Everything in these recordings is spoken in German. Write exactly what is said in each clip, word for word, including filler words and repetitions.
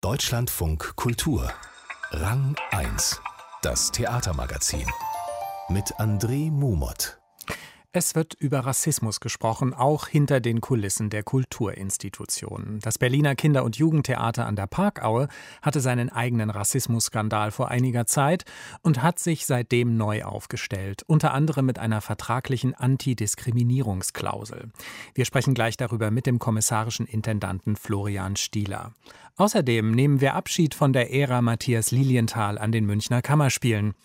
Deutschlandfunk Kultur. Rang eins. Das Theatermagazin. Mit André Mumot. Es wird über Rassismus gesprochen, auch hinter den Kulissen der Kulturinstitutionen. Das Berliner Kinder- und Jugendtheater an der Parkaue hatte seinen eigenen Rassismusskandal vor einiger Zeit und hat sich seitdem neu aufgestellt, unter anderem mit einer vertraglichen Antidiskriminierungsklausel. Wir sprechen gleich darüber mit dem kommissarischen Intendanten Florian Stieler. Außerdem nehmen wir Abschied von der Ära Matthias Lilienthal an den Münchner Kammerspielen.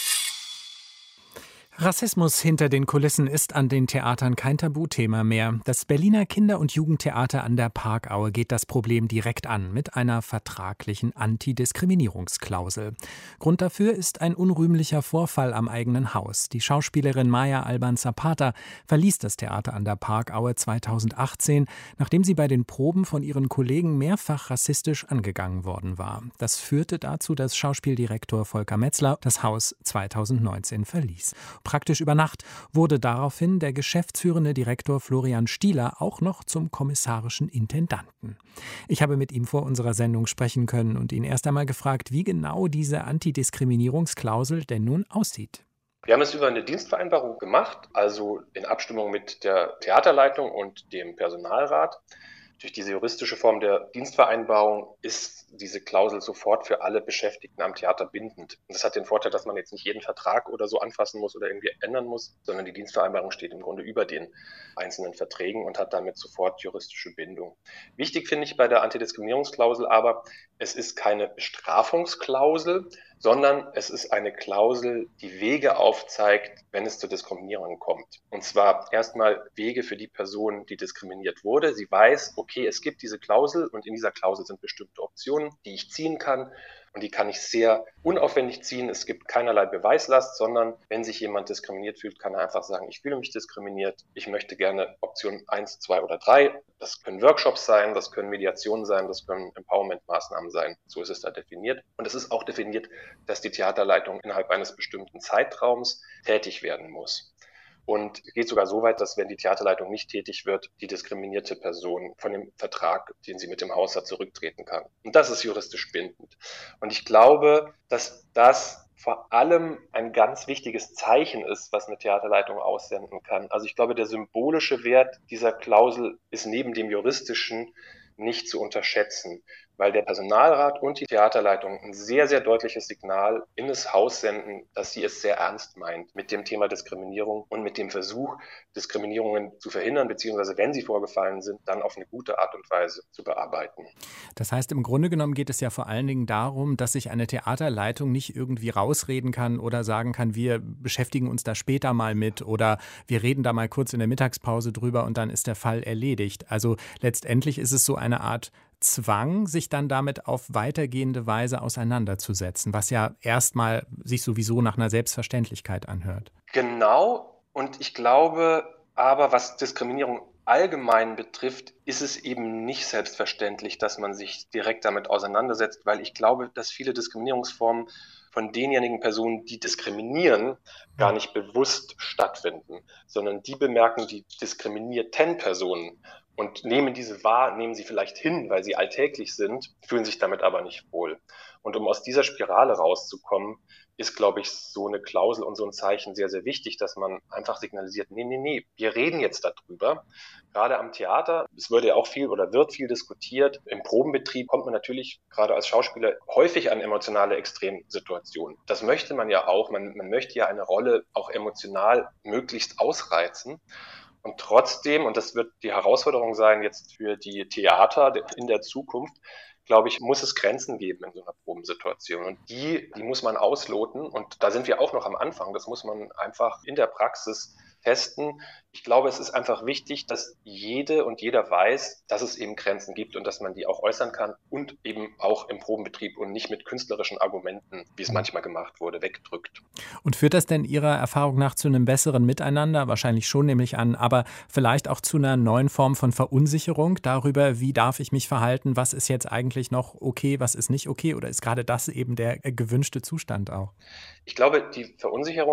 Rassismus hinter den Kulissen ist an den Theatern kein Tabuthema mehr. Das Berliner Kinder- und Jugendtheater an der Parkaue geht das Problem direkt an mit einer vertraglichen Antidiskriminierungsklausel. Grund dafür ist ein unrühmlicher Vorfall am eigenen Haus. Die Schauspielerin Maya Alban-Zapata verließ das Theater an der Parkaue zweitausendachtzehn, nachdem sie bei den Proben von ihren Kollegen mehrfach rassistisch angegangen worden war. Das führte dazu, dass Schauspieldirektor Volker Metzler das Haus zweitausendneunzehn verließ. Praktisch über Nacht wurde daraufhin der geschäftsführende Direktor Florian Stieler auch noch zum kommissarischen Intendanten. Ich habe mit ihm vor unserer Sendung sprechen können und ihn erst einmal gefragt, wie genau diese Antidiskriminierungsklausel denn nun aussieht. Wir haben es über eine Dienstvereinbarung gemacht, also in Abstimmung mit der Theaterleitung und dem Personalrat. Durch diese juristische Form der Dienstvereinbarung ist diese Klausel sofort für alle Beschäftigten am Theater bindend. Und das hat den Vorteil, dass man jetzt nicht jeden Vertrag oder so anfassen muss oder irgendwie ändern muss, sondern die Dienstvereinbarung steht im Grunde über den einzelnen Verträgen und hat damit sofort juristische Bindung. Wichtig finde ich bei der Antidiskriminierungsklausel aber, es ist keine Bestrafungsklausel, sondern es ist eine Klausel, die Wege aufzeigt, wenn es zur Diskriminierung kommt. Und zwar erstmal Wege für die Person, die diskriminiert wurde. Sie weiß, okay, es gibt diese Klausel und in dieser Klausel sind bestimmte Optionen, die ich ziehen kann. Und die kann ich sehr unaufwendig ziehen. Es gibt keinerlei Beweislast, sondern wenn sich jemand diskriminiert fühlt, kann er einfach sagen, ich fühle mich diskriminiert. Ich möchte gerne Option eins, zwei oder drei. Das können Workshops sein, das können Mediationen sein, das können Empowerment-Maßnahmen sein. So ist es da definiert. Und es ist auch definiert, dass die Theaterleitung innerhalb eines bestimmten Zeitraums tätig werden muss. Und geht sogar so weit, dass wenn die Theaterleitung nicht tätig wird, die diskriminierte Person von dem Vertrag, den sie mit dem Haus hat, zurücktreten kann. Und das ist juristisch bindend. Und ich glaube, dass das vor allem ein ganz wichtiges Zeichen ist, was eine Theaterleitung aussenden kann. Also ich glaube, der symbolische Wert dieser Klausel ist neben dem juristischen nicht zu unterschätzen, weil der Personalrat und die Theaterleitung ein sehr, sehr deutliches Signal in das Haus senden, dass sie es sehr ernst meint mit dem Thema Diskriminierung und mit dem Versuch, Diskriminierungen zu verhindern, beziehungsweise wenn sie vorgefallen sind, dann auf eine gute Art und Weise zu bearbeiten. Das heißt, im Grunde genommen geht es ja vor allen Dingen darum, dass sich eine Theaterleitung nicht irgendwie rausreden kann oder sagen kann, wir beschäftigen uns da später mal mit oder wir reden da mal kurz in der Mittagspause drüber und dann ist der Fall erledigt. Also letztendlich ist es so eine Art Zwang, sich dann damit auf weitergehende Weise auseinanderzusetzen, was ja erstmal sich sowieso nach einer Selbstverständlichkeit anhört. Genau, und ich glaube aber, was Diskriminierung allgemein betrifft, ist es eben nicht selbstverständlich, dass man sich direkt damit auseinandersetzt, weil ich glaube, dass viele Diskriminierungsformen von denjenigen Personen, die diskriminieren, gar nicht bewusst stattfinden, sondern die bemerken die diskriminierten Personen und nehmen diese wahr, nehmen sie vielleicht hin, weil sie alltäglich sind, fühlen sich damit aber nicht wohl. Und um aus dieser Spirale rauszukommen, ist, glaube ich, so eine Klausel und so ein Zeichen sehr, sehr wichtig, dass man einfach signalisiert, nee, nee, nee, wir reden jetzt darüber. Gerade am Theater, es würde ja auch viel oder wird viel diskutiert. Im Probenbetrieb kommt man natürlich gerade als Schauspieler häufig an emotionale Extremsituationen. Das möchte man ja auch. Man, man möchte ja eine Rolle auch emotional möglichst ausreizen. Und trotzdem, und das wird die Herausforderung sein jetzt für die Theater in der Zukunft, glaube ich, muss es Grenzen geben in so einer Probensituation. Und die, die muss man ausloten. Und da sind wir auch noch am Anfang. Das muss man einfach in der Praxis testen. Ich glaube, es ist einfach wichtig, dass jede und jeder weiß, dass es eben Grenzen gibt und dass man die auch äußern kann und eben auch im Probenbetrieb und nicht mit künstlerischen Argumenten, wie es manchmal gemacht wurde, wegdrückt. Und führt das denn Ihrer Erfahrung nach zu einem besseren Miteinander? Wahrscheinlich schon, nehme ich an, aber vielleicht auch zu einer neuen Form von Verunsicherung darüber, wie darf ich mich verhalten, was ist jetzt eigentlich noch okay, was ist nicht okay oder ist gerade das eben der gewünschte Zustand auch? Ich glaube, die Verunsicherung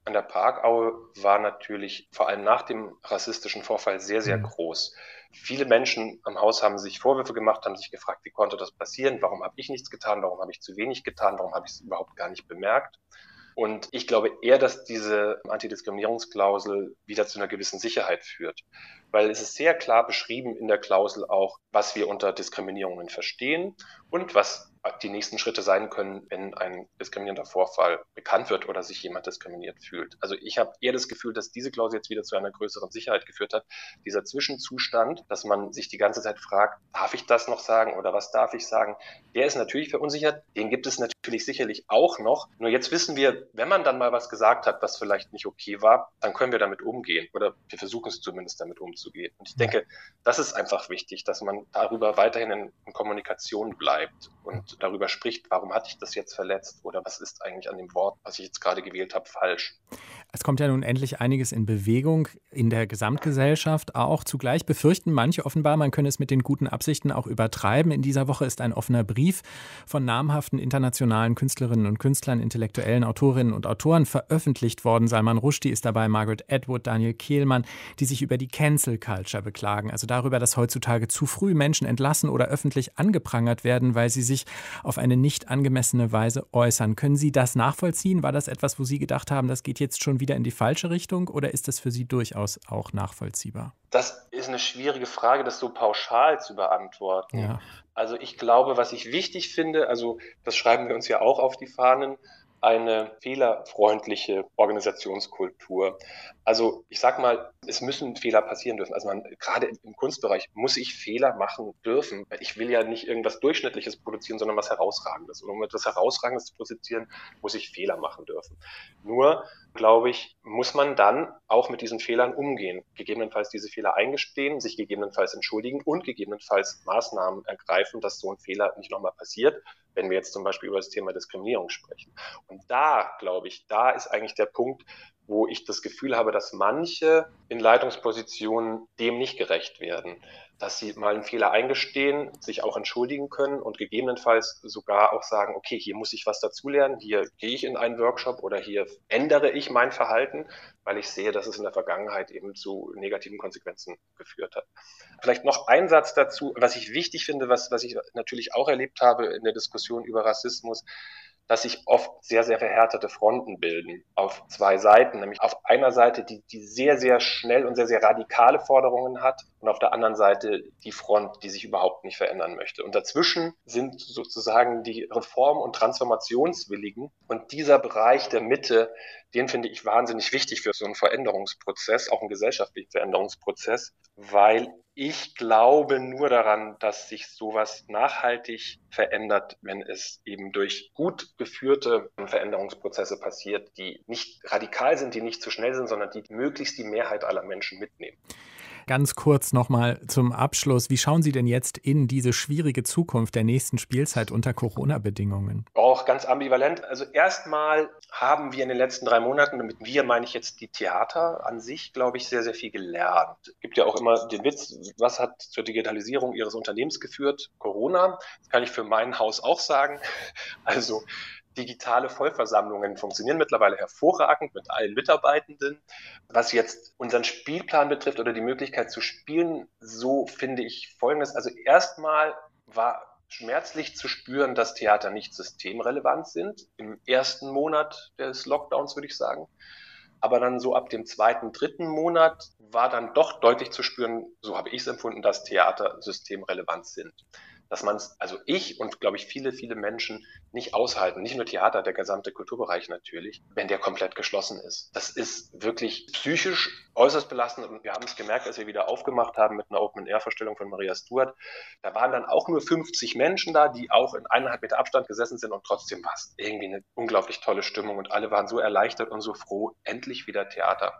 an der Parkaue war natürlich vor allem nach dem rassistischen Vorfall sehr, sehr Mhm. groß. Viele Menschen am Haus haben sich Vorwürfe gemacht, haben sich gefragt, wie konnte das passieren? Warum habe ich nichts getan? Warum habe ich zu wenig getan? Warum habe ich es überhaupt gar nicht bemerkt? Und ich glaube eher, dass diese Antidiskriminierungsklausel wieder zu einer gewissen Sicherheit führt. Weil es ist sehr klar beschrieben in der Klausel auch, was wir unter Diskriminierungen verstehen und was die nächsten Schritte sein können, wenn ein diskriminierender Vorfall bekannt wird oder sich jemand diskriminiert fühlt. Also ich habe eher das Gefühl, dass diese Klausel jetzt wieder zu einer größeren Sicherheit geführt hat. Dieser Zwischenzustand, dass man sich die ganze Zeit fragt, darf ich das noch sagen oder was darf ich sagen, der ist natürlich verunsichert. Den gibt es natürlich sicherlich auch noch. Nur jetzt wissen wir, wenn man dann mal was gesagt hat, was vielleicht nicht okay war, dann können wir damit umgehen oder wir versuchen es zumindest damit umzugehen. Und ich denke, das ist einfach wichtig, dass man darüber weiterhin in, in Kommunikation bleibt und darüber spricht, warum hatte ich das jetzt verletzt oder was ist eigentlich an dem Wort, was ich jetzt gerade gewählt habe, falsch. Es kommt ja nun endlich einiges in Bewegung in der Gesamtgesellschaft auch. Zugleich befürchten manche offenbar, man könne es mit den guten Absichten auch übertreiben. In dieser Woche ist ein offener Brief von namhaften internationalen Künstlerinnen und Künstlern, intellektuellen Autorinnen und Autoren veröffentlicht worden. Salman Rushdie ist dabei, Margaret Atwood, Daniel Kehlmann, die sich über die Cancel Culture beklagen. Also darüber, dass heutzutage zu früh Menschen entlassen oder öffentlich angeprangert werden, weil sie sich auf eine nicht angemessene Weise äußern. Können Sie das nachvollziehen? War das etwas, wo Sie gedacht haben, das geht jetzt schon wieder in die falsche Richtung oder ist das für Sie durchaus auch nachvollziehbar? Das ist eine schwierige Frage, das so pauschal zu beantworten. Ja. Also ich glaube, was ich wichtig finde, also das schreiben wir uns ja auch auf die Fahnen, eine fehlerfreundliche Organisationskultur. Also ich sag mal, es müssen Fehler passieren dürfen. Also man, gerade im Kunstbereich muss ich Fehler machen dürfen. Ich will ja nicht irgendwas Durchschnittliches produzieren, sondern was Herausragendes. Und um etwas Herausragendes zu produzieren, muss ich Fehler machen dürfen. Nur, glaube ich, muss man dann auch mit diesen Fehlern umgehen. Gegebenenfalls diese Fehler eingestehen, sich gegebenenfalls entschuldigen und gegebenenfalls Maßnahmen ergreifen, dass so ein Fehler nicht nochmal passiert, wenn wir jetzt zum Beispiel über das Thema Diskriminierung sprechen. Und da, glaube ich, da ist eigentlich der Punkt, wo ich das Gefühl habe, dass manche in Leitungspositionen dem nicht gerecht werden. Dass sie mal einen Fehler eingestehen, sich auch entschuldigen können und gegebenenfalls sogar auch sagen, okay, hier muss ich was dazulernen, hier gehe ich in einen Workshop oder hier ändere ich mein Verhalten, weil ich sehe, dass es in der Vergangenheit eben zu negativen Konsequenzen geführt hat. Vielleicht noch ein Satz dazu, was ich wichtig finde, was, was ich natürlich auch erlebt habe in der Diskussion über Rassismus, dass sich oft sehr, sehr verhärtete Fronten bilden auf zwei Seiten. Nämlich auf einer Seite, die, die sehr, sehr schnell und sehr, sehr radikale Forderungen hat und auf der anderen Seite die Front, die sich überhaupt nicht verändern möchte. Und dazwischen sind sozusagen die Reform- und Transformationswilligen. Und dieser Bereich der Mitte, den finde ich wahnsinnig wichtig für so einen Veränderungsprozess, auch einen gesellschaftlichen Veränderungsprozess, weil ich glaube nur daran, dass sich sowas nachhaltig verändert, wenn es eben durch gut geführte Veränderungsprozesse passiert, die nicht radikal sind, die nicht zu schnell sind, sondern die möglichst die Mehrheit aller Menschen mitnehmen. Ganz kurz nochmal zum Abschluss. Wie schauen Sie denn jetzt in diese schwierige Zukunft der nächsten Spielzeit unter Corona-Bedingungen? Auch ganz ambivalent. Also erstmal haben wir in den letzten drei Monaten, damit wir meine ich jetzt die Theater an sich, glaube ich, sehr, sehr viel gelernt. Es gibt ja auch immer den Witz, was hat zur Digitalisierung Ihres Unternehmens geführt? Corona. Das kann ich für mein Haus auch sagen. Also digitale Vollversammlungen funktionieren mittlerweile hervorragend mit allen Mitarbeitenden. Was jetzt unseren Spielplan betrifft oder die Möglichkeit zu spielen, so finde ich Folgendes. Also erstmal war schmerzlich zu spüren, dass Theater nicht systemrelevant sind. Im ersten Monat des Lockdowns würde ich sagen. Aber dann so ab dem zweiten, dritten Monat war dann doch deutlich zu spüren, so habe ich es empfunden, dass Theater systemrelevant sind. Dass man es, also ich und glaube ich viele, viele Menschen nicht aushalten, nicht nur Theater, der gesamte Kulturbereich natürlich, wenn der komplett geschlossen ist. Das ist wirklich psychisch äußerst belastend und wir haben es gemerkt, als wir wieder aufgemacht haben mit einer Open-Air-Vorstellung von Maria Stuart. Da waren dann auch nur fünfzig Menschen da, die auch in eineinhalb Meter Abstand gesessen sind und trotzdem war es irgendwie eine unglaublich tolle Stimmung und alle waren so erleichtert und so froh, endlich wieder Theater.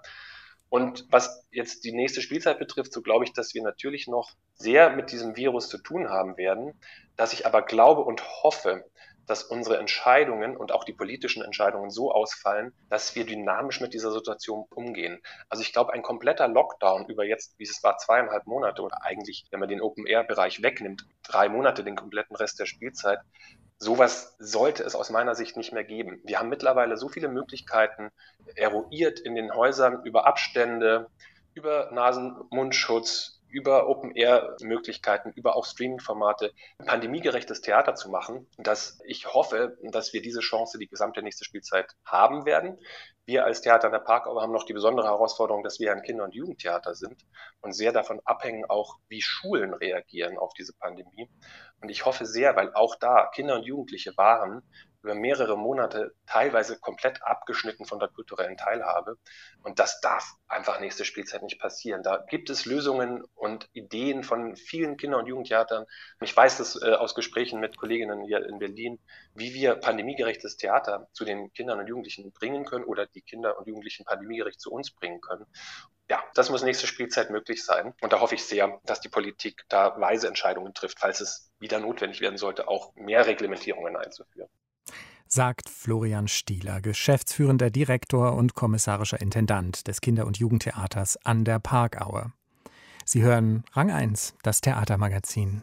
Und was jetzt die nächste Spielzeit betrifft, so glaube ich, dass wir natürlich noch sehr mit diesem Virus zu tun haben werden, dass ich aber glaube und hoffe, dass unsere Entscheidungen und auch die politischen Entscheidungen so ausfallen, dass wir dynamisch mit dieser Situation umgehen. Also ich glaube, ein kompletter Lockdown über jetzt, wie es war, zweieinhalb Monate oder eigentlich, wenn man den Open-Air-Bereich wegnimmt, drei Monate, den kompletten Rest der Spielzeit, Sowas sollte es aus meiner Sicht nicht mehr geben. Wir haben mittlerweile so viele Möglichkeiten eruiert in den Häusern über Abstände, über Nasen-Mundschutz, über Open-Air-Möglichkeiten, über auch Streaming-Formate, pandemiegerechtes Theater zu machen, dass ich hoffe, dass wir diese Chance die gesamte nächste Spielzeit haben werden. Wir als Theater an der Parkaue haben noch die besondere Herausforderung, dass wir ein Kinder- und Jugendtheater sind und sehr davon abhängen auch, wie Schulen reagieren auf diese Pandemie. Und ich hoffe sehr, weil auch da Kinder und Jugendliche waren über mehrere Monate teilweise komplett abgeschnitten von der kulturellen Teilhabe. Und das darf einfach nächste Spielzeit nicht passieren. Da gibt es Lösungen und Ideen von vielen Kinder- und Jugendtheatern. Ich weiß das äh, aus Gesprächen mit Kolleginnen hier in Berlin, wie wir pandemiegerechtes Theater zu den Kindern und Jugendlichen bringen können oder die Kinder und Jugendlichen pandemiegerecht zu uns bringen können. Ja, das muss nächste Spielzeit möglich sein. Und da hoffe ich sehr, dass die Politik da weise Entscheidungen trifft, falls es wieder notwendig werden sollte, auch mehr Reglementierungen einzuführen. Sagt Florian Stieler, geschäftsführender Direktor und kommissarischer Intendant des Kinder- und Jugendtheaters an der Parkaue. Sie hören Rang eins, das Theatermagazin.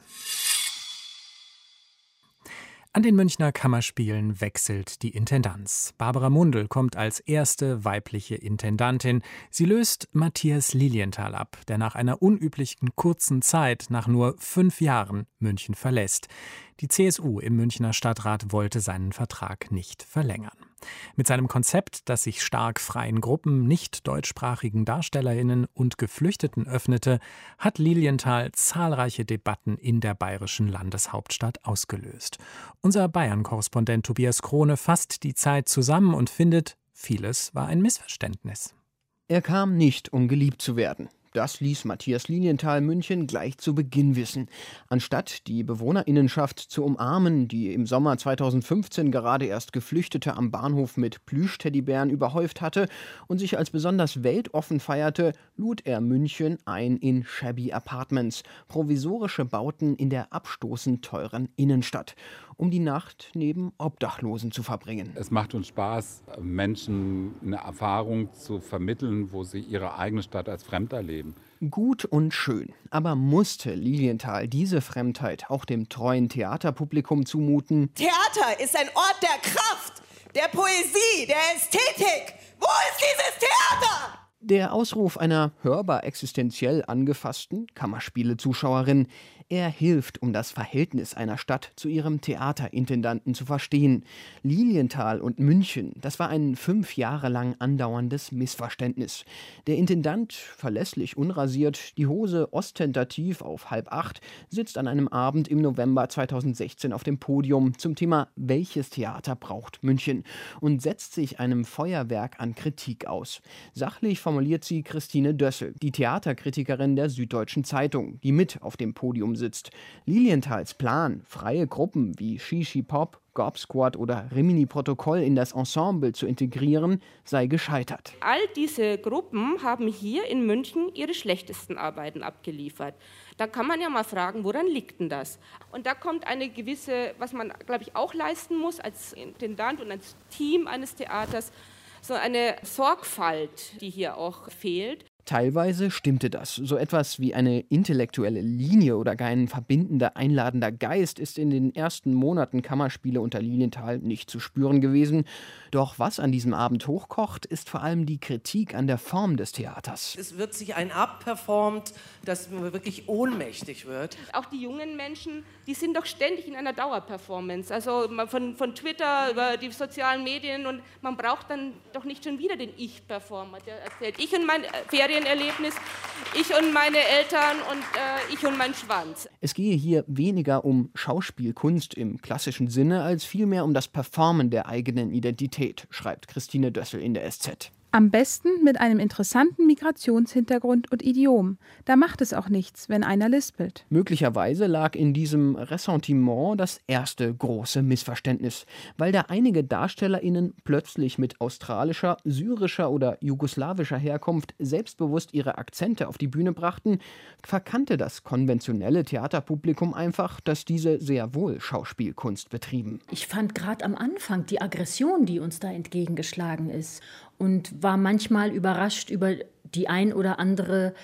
An den Münchner Kammerspielen wechselt die Intendanz. Barbara Mundl kommt als erste weibliche Intendantin. Sie löst Matthias Lilienthal ab, der nach einer unüblichen kurzen Zeit, nach nur fünf Jahren, München verlässt. Die C S U im Münchner Stadtrat wollte seinen Vertrag nicht verlängern. Mit seinem Konzept, das sich stark freien Gruppen, nicht deutschsprachigen DarstellerInnen und Geflüchteten öffnete, hat Lilienthal zahlreiche Debatten in der bayerischen Landeshauptstadt ausgelöst. Unser Bayern-Korrespondent Tobias Krone fasst die Zeit zusammen und findet, vieles war ein Missverständnis. Er kam nicht, um geliebt zu werden. Das ließ Matthias Lilienthal München gleich zu Beginn wissen. Anstatt die BewohnerInnenschaft zu umarmen, die im Sommer zweitausendfünfzehn gerade erst Geflüchtete am Bahnhof mit Plüschteddybären überhäuft hatte und sich als besonders weltoffen feierte, lud er München ein in shabby Apartments, provisorische Bauten in der abstoßend teuren Innenstadt, um die Nacht neben Obdachlosen zu verbringen. Es macht uns Spaß, Menschen eine Erfahrung zu vermitteln, wo sie ihre eigene Stadt als fremd erleben. Gut und schön, aber musste Lilienthal diese Fremdheit auch dem treuen Theaterpublikum zumuten? Theater ist ein Ort der Kraft, der Poesie, der Ästhetik. Wo ist dieses Theater? Der Ausruf einer hörbar existenziell angefassten Kammerspiele-Zuschauerin. Er hilft, um das Verhältnis einer Stadt zu ihrem Theaterintendanten zu verstehen. Lilienthal und München, das war ein fünf Jahre lang andauerndes Missverständnis. Der Intendant, verlässlich unrasiert, die Hose ostentativ auf halb acht, sitzt an einem Abend im November zweitausendsechzehn auf dem Podium zum Thema „Welches Theater braucht München?" und setzt sich einem Feuerwerk an Kritik aus. Sachlich formuliert sie Christine Dössel, die Theaterkritikerin der Süddeutschen Zeitung, die mit auf dem Podium sitzt. Lilienthals Plan, freie Gruppen wie Shishi Pop, Gob Squad oder Rimini Protokoll in das Ensemble zu integrieren, sei gescheitert. All diese Gruppen haben hier in München ihre schlechtesten Arbeiten abgeliefert. Da kann man ja mal fragen, woran liegt denn das? Und da kommt eine gewisse, was man, glaube ich, auch leisten muss als Intendant und als Team eines Theaters, so eine Sorgfalt, die hier auch fehlt. Teilweise stimmte das. So etwas wie eine intellektuelle Linie oder gar ein verbindender, einladender Geist ist in den ersten Monaten Kammerspiele unter Lilienthal nicht zu spüren gewesen. Doch was an diesem Abend hochkocht, ist vor allem die Kritik an der Form des Theaters. Es wird sich ein abperformt, dass man wirklich ohnmächtig wird. Auch die jungen Menschen, die sind doch ständig in einer Dauerperformance. Also von, von Twitter über die sozialen Medien, und man braucht dann doch nicht schon wieder den Ich-Performer, der erzählt, ich und mein Ferienerlebnis, ich und meine Eltern und äh, ich und mein Schwanz. Es gehe hier weniger um Schauspielkunst im klassischen Sinne, als vielmehr um das Performen der eigenen Identität, schreibt Christine Dössel in der S Z. Am besten mit einem interessanten Migrationshintergrund und Idiom. Da macht es auch nichts, wenn einer lispelt. Möglicherweise lag in diesem Ressentiment das erste große Missverständnis, weil da einige DarstellerInnen plötzlich mit australischer, syrischer oder jugoslawischer Herkunft selbstbewusst ihre Akzente auf die Bühne brachten, verkannte das konventionelle Theaterpublikum einfach, dass diese sehr wohl Schauspielkunst betrieben. Ich fand gerade am Anfang die Aggression, die uns da entgegengeschlagen ist, und war manchmal überrascht über die ein oder andere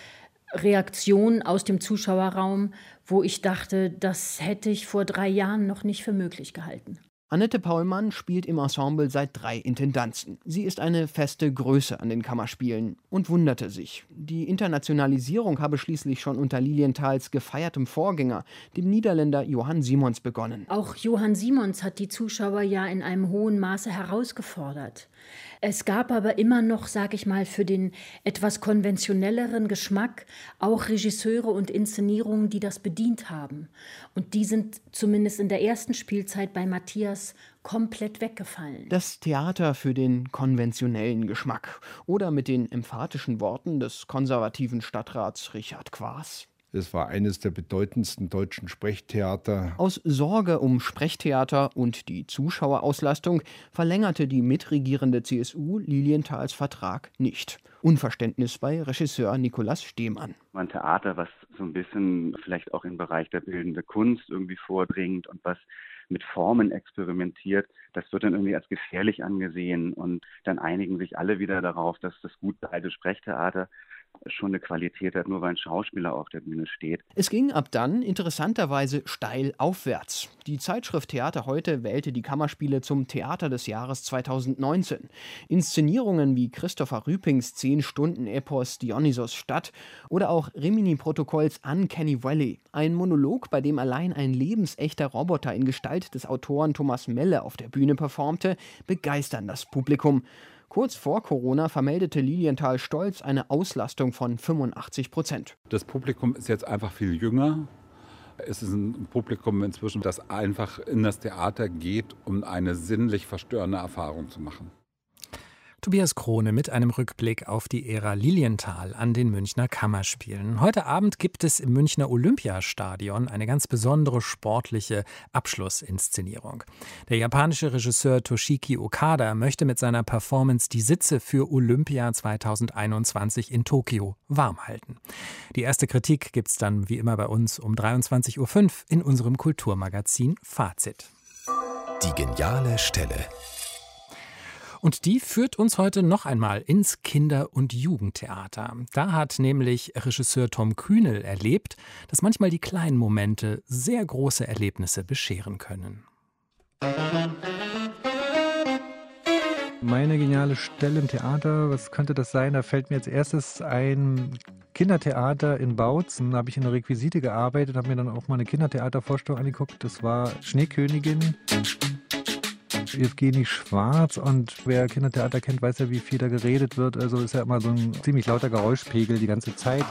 Reaktionen aus dem Zuschauerraum, wo ich dachte, das hätte ich vor drei Jahren noch nicht für möglich gehalten. Annette Paulmann spielt im Ensemble seit drei Intendanzen. Sie ist eine feste Größe an den Kammerspielen und wunderte sich. Die Internationalisierung habe schließlich schon unter Lilienthals gefeiertem Vorgänger, dem Niederländer Johan Simons, begonnen. Auch Johan Simons hat die Zuschauer ja in einem hohen Maße herausgefordert. Es gab aber immer noch, sag ich mal, für den etwas konventionelleren Geschmack auch Regisseure und Inszenierungen, die das bedient haben. Und die sind zumindest in der ersten Spielzeit bei Matthias komplett weggefallen. Das Theater für den konventionellen Geschmack. Oder mit den emphatischen Worten des konservativen Stadtrats Richard Quaas: Es war eines der bedeutendsten deutschen Sprechtheater. Aus Sorge um Sprechtheater und die Zuschauerauslastung verlängerte die mitregierende C S U Lilienthals Vertrag nicht. Unverständnis bei Regisseur Nikolaus Stehmann. Ein Theater, was so ein bisschen vielleicht auch im Bereich der bildenden Kunst irgendwie vordringt und was mit Formen experimentiert, das wird dann irgendwie als gefährlich angesehen. Und dann einigen sich alle wieder darauf, dass das gute alte Sprechtheater schon eine Qualität hat, nur weil ein Schauspieler auf der Bühne steht. Es ging ab dann interessanterweise steil aufwärts. Die Zeitschrift Theater Heute wählte die Kammerspiele zum Theater des Jahres zweitausendneunzehn. Inszenierungen wie Christopher Rüpings zehn-Stunden-Epos Dionysos Stadt oder auch Rimini Protokolls Uncanny Valley. Ein Monolog, bei dem allein ein lebensechter Roboter in Gestalt des Autoren Thomas Melle auf der Bühne performte, begeistern das Publikum. Kurz vor Corona vermeldete Lilienthal stolz eine Auslastung von fünfundachtzig Prozent. Das Publikum ist jetzt einfach viel jünger. Es ist ein Publikum inzwischen, das einfach in das Theater geht, um eine sinnlich verstörende Erfahrung zu machen. Tobias Krone mit einem Rückblick auf die Ära Lilienthal an den Münchner Kammerspielen. Heute Abend gibt es im Münchner Olympiastadion eine ganz besondere sportliche Abschlussinszenierung. Der japanische Regisseur Toshiki Okada möchte mit seiner Performance die Sitze für Olympia zweitausendeinundzwanzig in Tokio warm halten. Die erste Kritik gibt's dann wie immer bei uns um dreiundzwanzig Uhr fünf in unserem Kulturmagazin Fazit. Die geniale Stelle. Und die führt uns heute noch einmal ins Kinder- und Jugendtheater. Da hat nämlich Regisseur Tom Kühnel erlebt, dass manchmal die kleinen Momente sehr große Erlebnisse bescheren können. Meine geniale Stelle im Theater, was könnte das sein? Da fällt mir als erstes ein Kindertheater in Bautzen. Da habe ich in der Requisite gearbeitet, habe mir dann auch mal eine Kindertheatervorstellung angeguckt. Das war Schneekönigin. Evgeny Schwarz, und wer Kindertheater kennt, weiß ja, wie viel da geredet wird. Also ist ja immer so ein ziemlich lauter Geräuschpegel die ganze Zeit.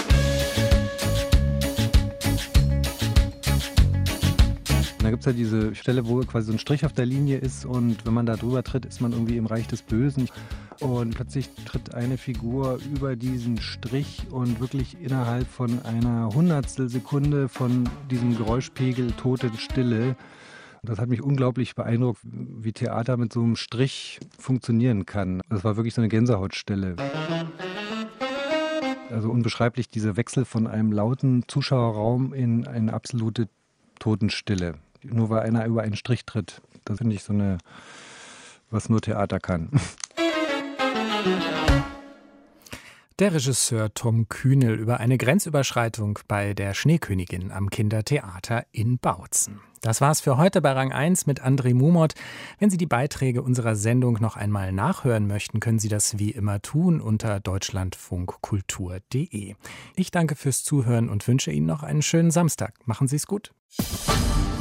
Und da gibt es ja diese Stelle, wo quasi so ein Strich auf der Linie ist, und wenn man da drüber tritt, ist man irgendwie im Reich des Bösen. Und plötzlich tritt eine Figur über diesen Strich und wirklich innerhalb von einer Hundertstel Sekunde von diesem Geräuschpegel Totenstille. Das hat mich unglaublich beeindruckt, wie Theater mit so einem Strich funktionieren kann. Das war wirklich so eine Gänsehautstelle. Also unbeschreiblich, dieser Wechsel von einem lauten Zuschauerraum in eine absolute Totenstille. Nur weil einer über einen Strich tritt. Das finde ich so eine, was nur Theater kann. Der Regisseur Tom Kühnel über eine Grenzüberschreitung bei der Schneekönigin am Kindertheater in Bautzen. Das war's für heute bei Rang eins mit André Mumot. Wenn Sie die Beiträge unserer Sendung noch einmal nachhören möchten, können Sie das wie immer tun unter deutschlandfunkkultur punkt de. Ich danke fürs Zuhören und wünsche Ihnen noch einen schönen Samstag. Machen Sie es gut.